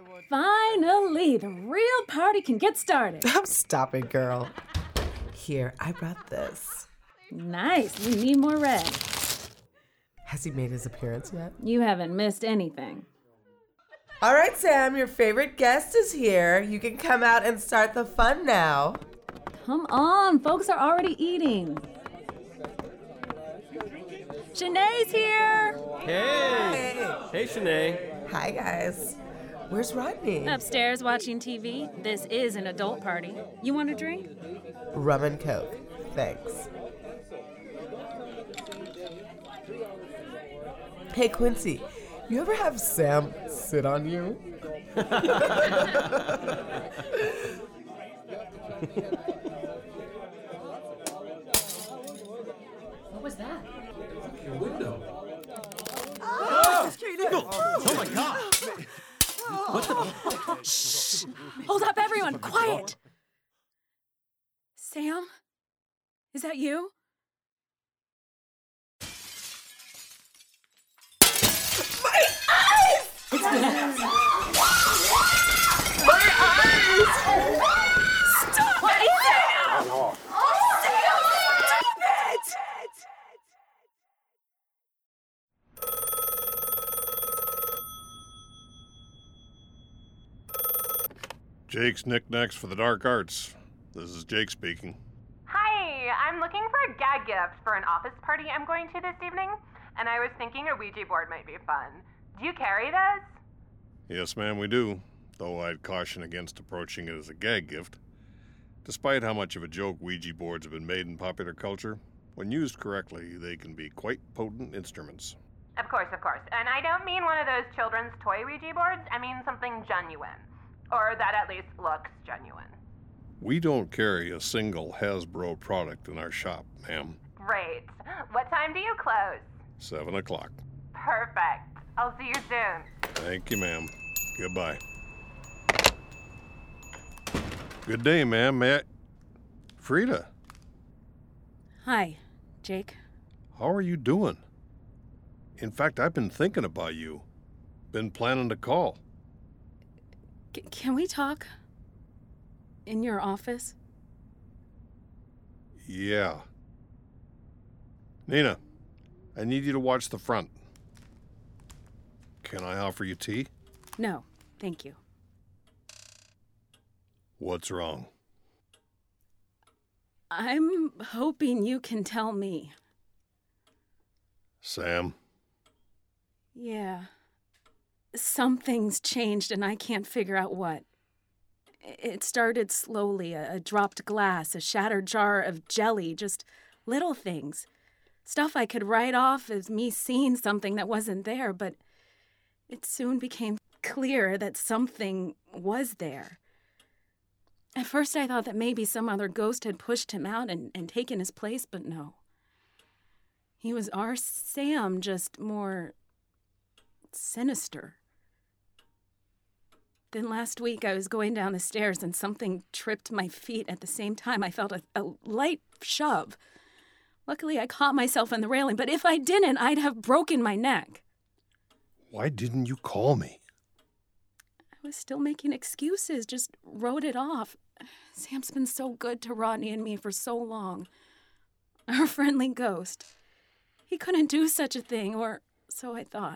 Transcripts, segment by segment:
Finally, the real party can get started. Oh, stop it, girl. Here, I brought this. Nice. We need more red. Has he made his appearance yet? You haven't missed anything. All right, Sam, your favorite guest is here. You can come out and start the fun now. Come on, folks are already eating. Shanae's here. Hey, Shanae. Hi, guys. Where's Rodney? Upstairs watching TV. This is an adult party. You want a drink? Rum and Coke. Thanks. Hey, Quincy, you ever have Sam sit on you? What was that? Your window. Oh my God! Shh! Hold up, everyone! Quiet! Sam? Is that you? My eyes! My eyes! Stop it! Sam! Oh, Sam, stop it! Jake's Knickknacks for the Dark Arts. This is Jake speaking. Hi, I'm looking for a gag gift for an office party I'm going to this evening, and I was thinking a Ouija board might be fun. Do you carry those? Yes, ma'am, we do, though I'd caution against approaching it as a gag gift. Despite how much of a joke Ouija boards have been made in popular culture, when used correctly, they can be quite potent instruments. Of course. And I don't mean one of those children's toy Ouija boards. I mean something genuine. Or that at least looks genuine. We don't carry a single Hasbro product in our shop, ma'am. Great. What time do you close? 7 o'clock. Perfect. I'll see you soon. Thank you, ma'am. Goodbye. Good day, ma'am. Frida, Hi, Jake. how are you doing? In fact, I've been thinking about you. Been planning to call. Can we talk? In your office? Yeah. Nina, I need you to watch the front. Can I offer you tea? No, thank you. What's wrong? I'm hoping you can tell me. Sam? Yeah. Something's changed and I can't figure out what. It started slowly, a dropped glass, a shattered jar of jelly, just little things. Stuff I could write off as me seeing something that wasn't there, but it soon became clear that something was there. At first I thought that maybe some other ghost had pushed him out and taken his place, but no. He was our Sam, just more sinister. Then last week I was going down the stairs and something tripped my feet. At the same time I felt a light shove. Luckily I caught myself in the railing, but if I didn't, I'd have broken my neck. Why didn't you call me? I was still making excuses, just wrote it off. Sam's been so good to Rodney and me for so long. Our friendly ghost. He couldn't do such a thing, or so I thought.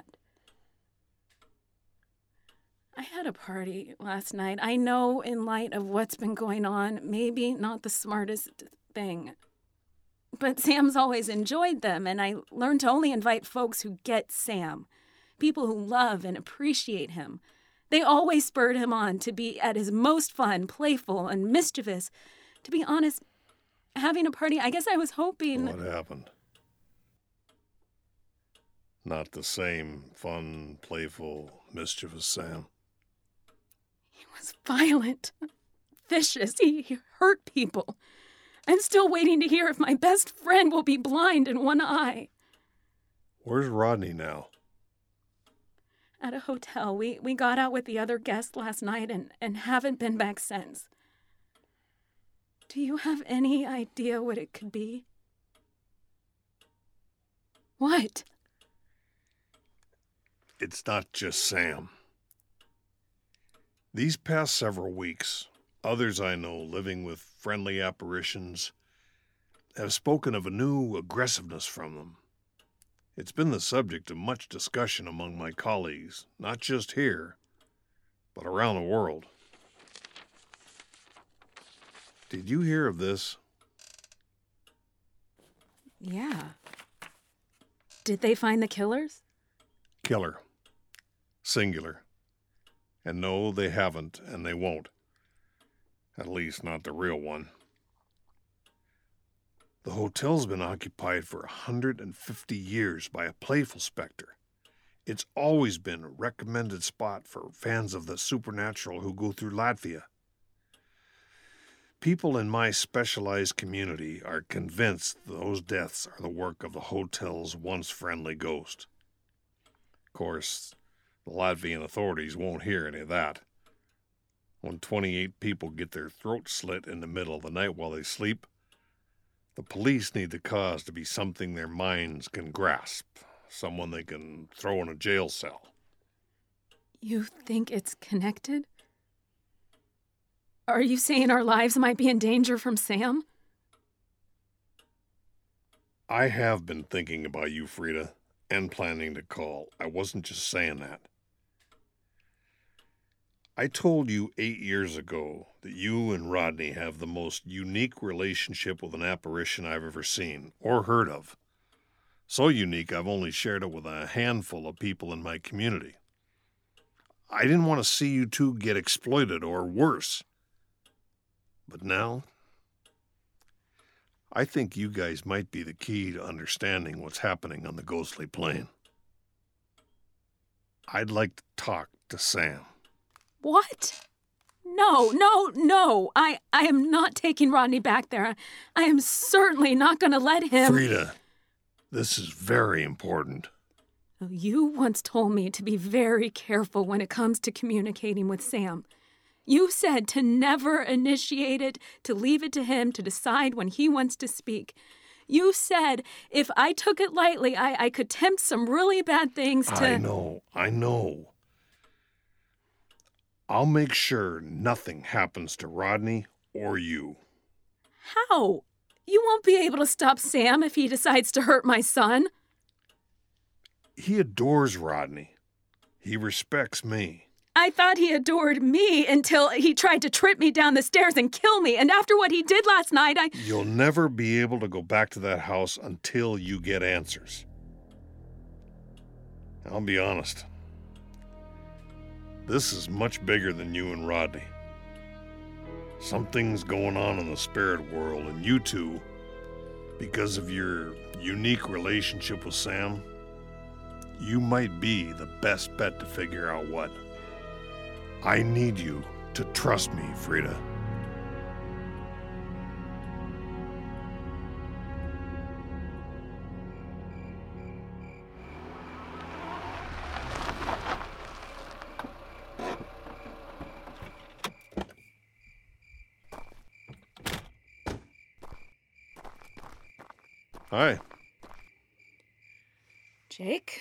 I had a party last night. I know in light of what's been going on, maybe not the smartest thing. But Sam's always enjoyed them, and I learned to only invite folks who get Sam. People who love and appreciate him. They always spurred him on to be at his most fun, playful, and mischievous. To be honest, having a party, I guess I was hoping... What happened? Not the same fun, playful, mischievous Sam. He was violent, vicious. He hurt people. I'm still waiting to hear if my best friend will be blind in one eye. Where's Rodney now? At a hotel. We got out with the other guests last night and haven't been back since. Do you have any idea what it could be? What? It's not just Sam. These past several weeks, others I know living with friendly apparitions have spoken of a new aggressiveness from them. It's been the subject of much discussion among my colleagues, not just here, but around the world. Did you hear of this? Yeah. Did they find the killers? Killer. Singular. And no, they haven't, and they won't. At least not the real one. The hotel's been occupied for 150 years by a playful specter. It's always been a recommended spot for fans of the supernatural who go through Latvia. People in my specialized community are convinced those deaths are the work of the hotel's once friendly ghost. Of course, the Latvian authorities won't hear any of that. When 28 people get their throats slit in the middle of the night while they sleep, the police need the cause to be something their minds can grasp, someone they can throw in a jail cell. You think it's connected? Are you saying our lives might be in danger from Sam? I have been thinking about you, Frida, and planning to call. I wasn't just saying that. I told you 8 years ago that you and Rodney have the most unique relationship with an apparition I've ever seen or heard of. So unique, I've only shared it with a handful of people in my community. I didn't want to see you two get exploited or worse. But now, I think you guys might be the key to understanding what's happening on the ghostly plane. I'd like to talk to Sam. What? No. I am not taking Rodney back there. I am certainly not going to let him... Frida, this is very important. You once told me to be very careful when it comes to communicating with Sam. You said to never initiate it, to leave it to him to decide when he wants to speak. You said if I took it lightly, I could tempt some really bad things to... I know. I'll make sure nothing happens to Rodney or you. How? You won't be able to stop Sam if he decides to hurt my son. He adores Rodney. He respects me. I thought he adored me until he tried to trip me down the stairs and kill me. And after what he did last night, You'll never be able to go back to that house until you get answers. I'll be honest. This is much bigger than you and Rodney. Something's going on in the spirit world, and you two, because of your unique relationship with Sam, you might be the best bet to figure out what. I need you to trust me, Frida. Hi. Jake?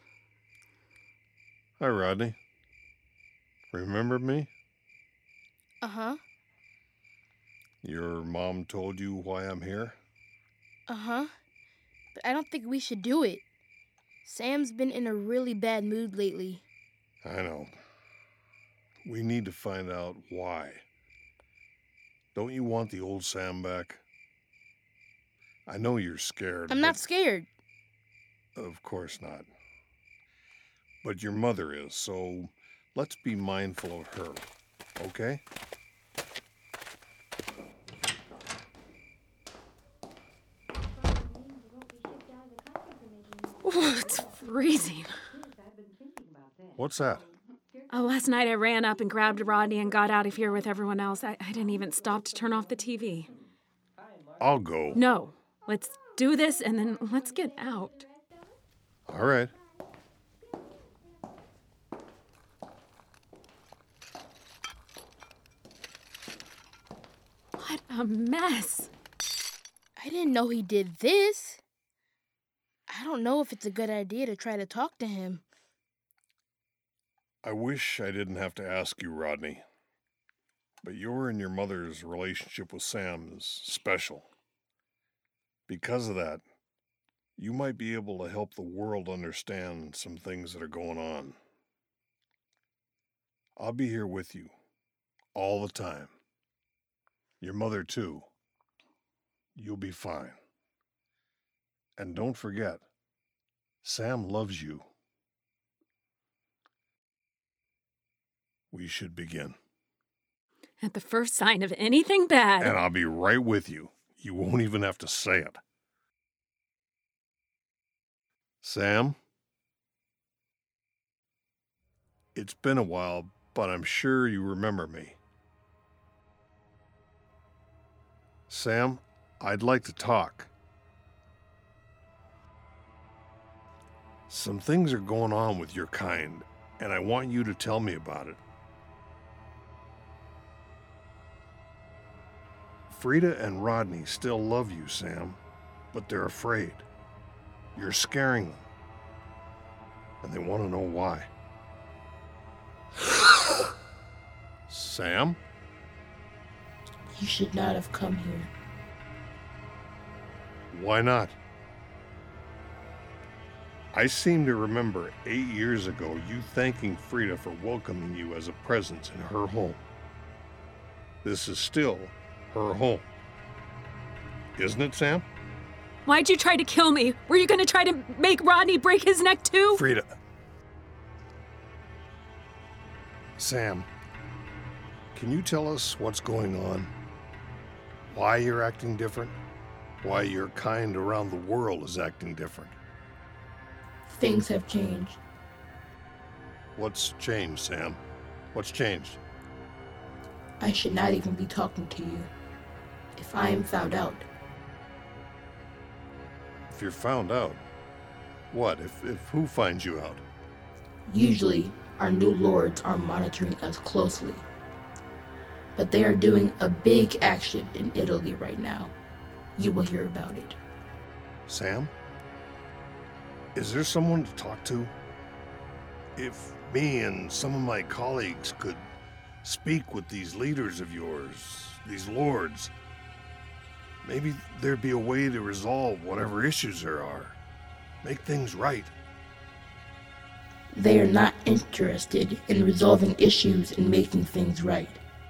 Hi, Rodney. Remember me? Uh-huh. Your mom told you why I'm here? Uh-huh. But I don't think we should do it. Sam's been in a really bad mood lately. I know. We need to find out why. Don't you want the old Sam back? I know you're scared. I'm not scared. Of course not. But your mother is, so let's be mindful of her, okay? Oh, it's freezing. What's that? Oh, last night I ran up and grabbed Rodney and got out of here with everyone else. I didn't even stop to turn off the TV. I'll go. No, let's do this and then let's get out. All right. What a mess. I didn't know he did this. I don't know if it's a good idea to try to talk to him. I wish I didn't have to ask you, Rodney. But your and your mother's relationship with Sam is special. Because of that, you might be able to help the world understand some things that are going on. I'll be here with you, all the time. Your mother, too. You'll be fine. And don't forget, Sam loves you. We should begin. At the first sign of anything bad. And I'll be right with you. You won't even have to say it. Sam? It's been a while, but I'm sure you remember me. Sam, I'd like to talk. Some things are going on with your kind, and I want you to tell me about it. Frida and Rodney still love you, Sam, but they're afraid. You're scaring them, and they want to know why. Sam? You should not have come here. Why not? I seem to remember 8 years ago you thanking Frida for welcoming you as a presence in her home. This is still her home. Isn't it, Sam? Why'd you try to kill me? Were you going to try to make Rodney break his neck too? Frida. Sam, can you tell us what's going on? Why you're acting different? Why your kind around the world is acting different? Things have changed. What's changed, Sam? What's changed? I should not even be talking to you. If I am found out. If you're found out, what? If who finds you out? Usually, our new lords are monitoring us closely. But they are doing a big action in Italy right now. You will hear about it. Sam? Is there someone to talk to? If me and some of my colleagues could speak with these leaders of yours, these lords, maybe there'd be a way to resolve whatever issues there are. Make things right. They are not interested in resolving issues and making things right.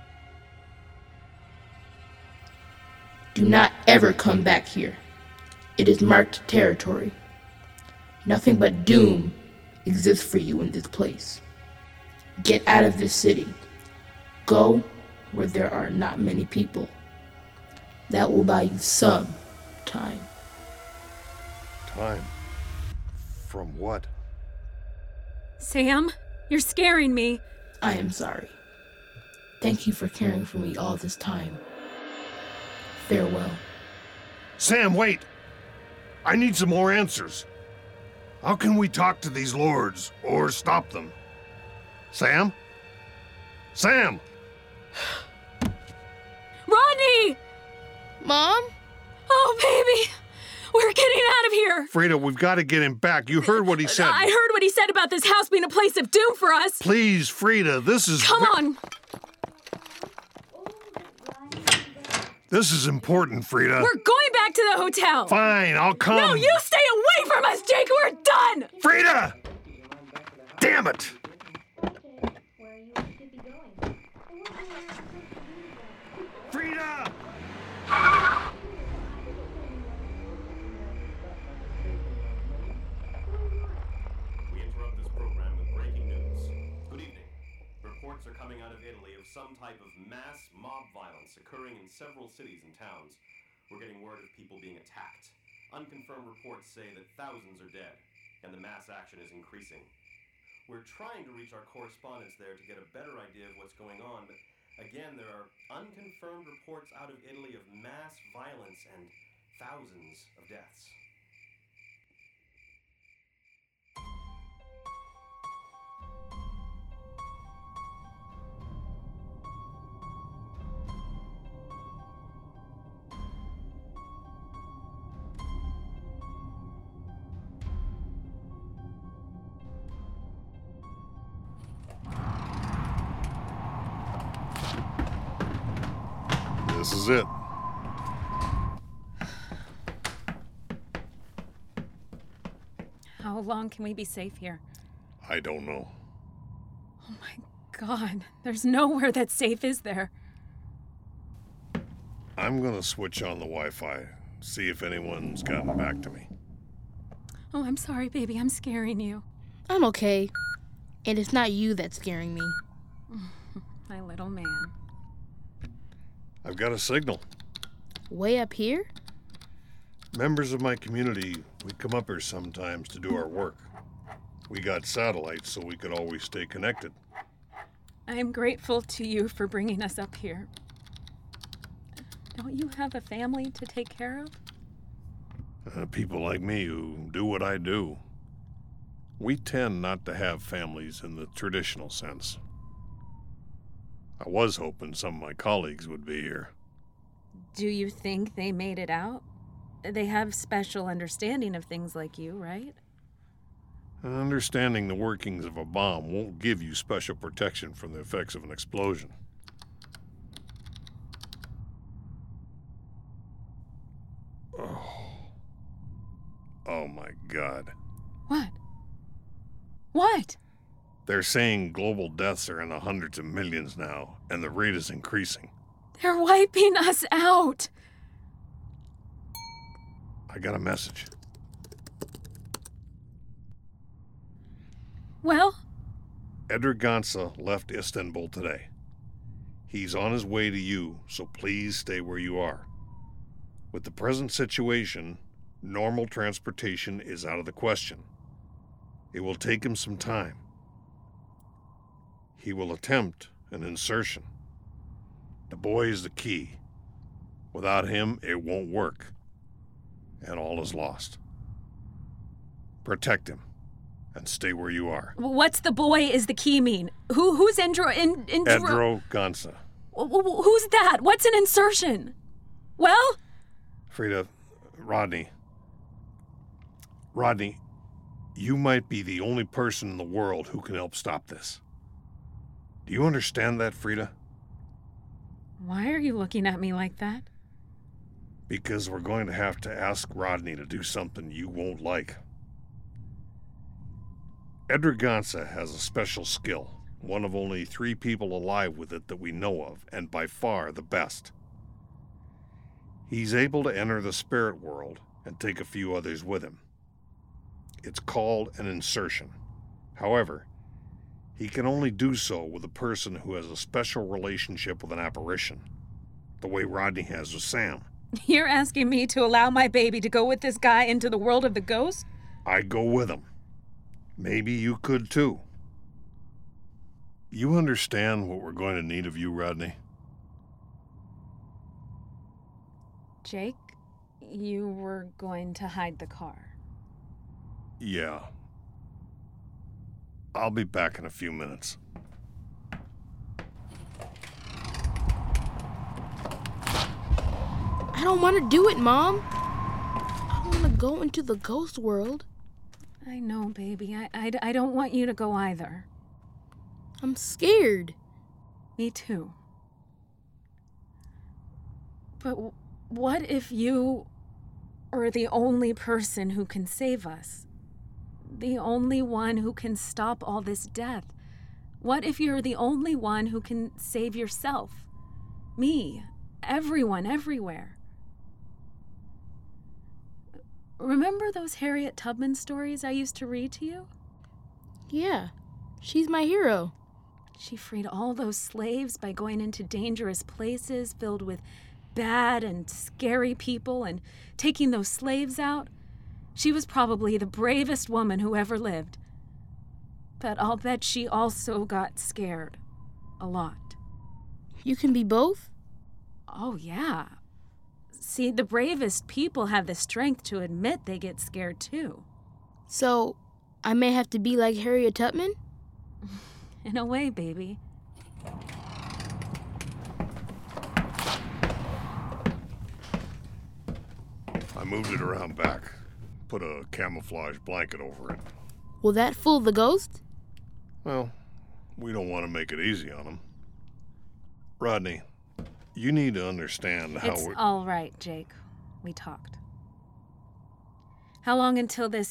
Do not ever come back here. It is marked territory. Nothing but doom exists for you in this place. Get out of this city. Go where there are not many people. That will buy you some time. Time? From what? Sam, you're scaring me. I am sorry. Thank you for caring for me all this time. Farewell. Sam, wait! I need some more answers. How can we talk to these lords or stop them? Sam? Sam! Rodney! Mom? Oh, baby! We're getting out of here! Frida, we've got to get him back. You heard what he said. I heard what he said about this house being a place of doom for us. Please, Frida, this is... Come on! This is important, Frida. We're going back to the hotel! Fine, I'll come. No, you stay away from us, Jake! We're done! Frida! Damn it! Frida! We interrupt this program with breaking news. Good evening. Reports are coming out of Italy of some type of mass mob violence occurring in several cities and towns. We're getting word of people being attacked. Unconfirmed reports say that thousands are dead, and the mass action is increasing. We're trying to reach our correspondents there to get a better idea of what's going on, but again, there are unconfirmed reports out of Italy of mass violence and thousands of deaths. This is it. How long can we be safe here? I don't know. Oh my God, there's nowhere that's safe, is there? I'm gonna switch on the Wi-Fi, see if anyone's gotten back to me. Oh, I'm sorry, baby, I'm scaring you. I'm okay. And it's not you that's scaring me. My little man. I've got a signal. Way up here? Members of my community, we come up here sometimes to do our work. We got satellites so we could always stay connected. I am grateful to you for bringing us up here. Don't you have a family to take care of? People like me who do what I do. We tend not to have families in the traditional sense. I was hoping some of my colleagues would be here. Do you think they made it out? They have special understanding of things like you, right? Understanding the workings of a bomb won't give you special protection from the effects of an explosion. Oh my God. What? What? They're saying global deaths are in the hundreds of millions now, and the rate is increasing. They're wiping us out! I got a message. Well? Edgar Gansa left Istanbul today. He's on his way to you, so please stay where you are. With the present situation, normal transportation is out of the question. It will take him some time. He will attempt an insertion. The boy is the key. Without him, it won't work. And all is lost. Protect him, and stay where you are. What's the boy is the key mean? Who's Edro Gansa. Who's that? What's an insertion? Well? Frida, Rodney, you might be the only person in the world who can help stop this. Do you understand that, Frida? Why are you looking at me like that? Because we're going to have to ask Rodney to do something you won't like. Edgar Gansa has a special skill, one of only 3 people alive with it that we know of, and by far the best. He's able to enter the spirit world and take a few others with him. It's called an insertion. However, he can only do so with a person who has a special relationship with an apparition, the way Rodney has with Sam. You're asking me to allow my baby to go with this guy into the world of the ghosts? I'd go with him. Maybe you could too. You understand what we're going to need of you, Rodney? Jake, you were going to hide the car. Yeah. I'll be back in a few minutes. I don't want to do it, Mom. I want to go into the ghost world. I know, baby. I don't want you to go either. I'm scared. Me too. But what if you are the only person who can save us? The only one who can stop all this death? What if you're the only one who can save yourself? Me, everyone, everywhere. Remember those Harriet Tubman stories I used to read to you? Yeah, she's my hero. She freed all those slaves by going into dangerous places filled with bad and scary people and taking those slaves out. She was probably the bravest woman who ever lived. But I'll bet she also got scared. A lot. You can be both? Oh, yeah. See, the bravest people have the strength to admit they get scared too. So, I may have to be like Harriet Tubman? In a way, baby. I moved it around back. Put a camouflage blanket over it. Will that fool the ghost? Well, we don't want to make it easy on him. Rodney, You need to understand how It's all right, Jake. We talked. How long until this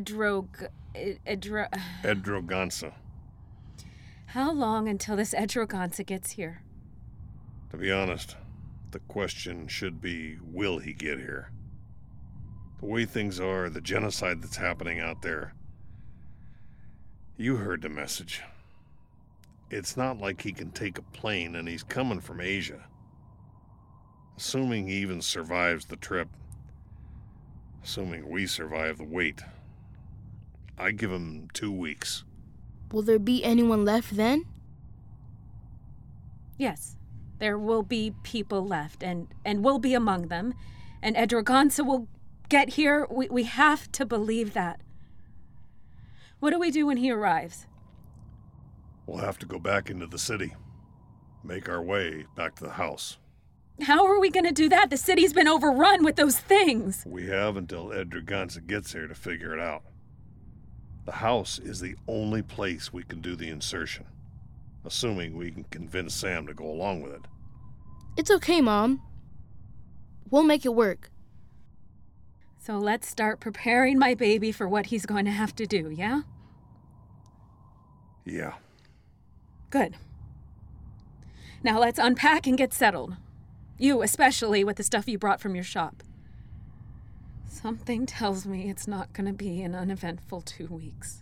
Edrogansa. How long until this Edrogansa gets here? To be honest, the question should be, will he get here? The way things are, the genocide that's happening out there. You heard the message. It's not like he can take a plane and he's coming from Asia. Assuming he even survives the trip. Assuming we survive the wait. I give him 2 weeks. Will there be anyone left then? Yes. There will be people left, and we'll be among them. And Edrogansa will get here. We have to believe that. What do we do when he arrives? We'll have to go back into the city. Make our way back to the house. How are we going to do that? The city's been overrun with those things. We have until Edrogansa gets here to figure it out. The house is the only place we can do the insertion. Assuming we can convince Sam to go along with it. It's okay, Mom. We'll make it work. So let's start preparing my baby for what he's going to have to do, yeah? Yeah. Good. Now let's unpack and get settled. You especially, with the stuff you brought from your shop. Something tells me it's not going to be an uneventful 2 weeks.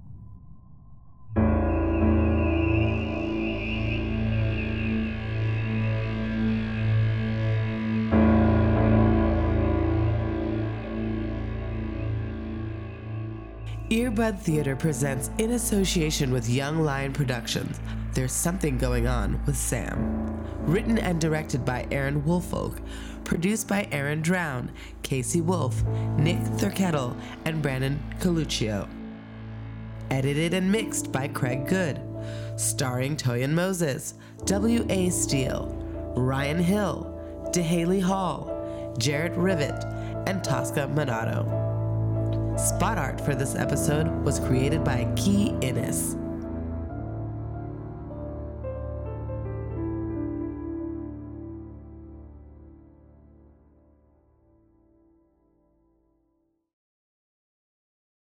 Earbud Theater presents, in association with Young Lion Productions, There's Something Going On with Sam. Written and directed by Aaron Woolfolk. Produced by Aaron Drown, Casey Wolf, Nick Thurkettle, and Brandon Coluccio. Edited and mixed by Craig Good. Starring Toyin Moses, W.A. Steele, Ryan Hill, DeHaley Hall, Jarrett Rivet, and Tosca Minato. Spot art for this episode was created by Key Innes.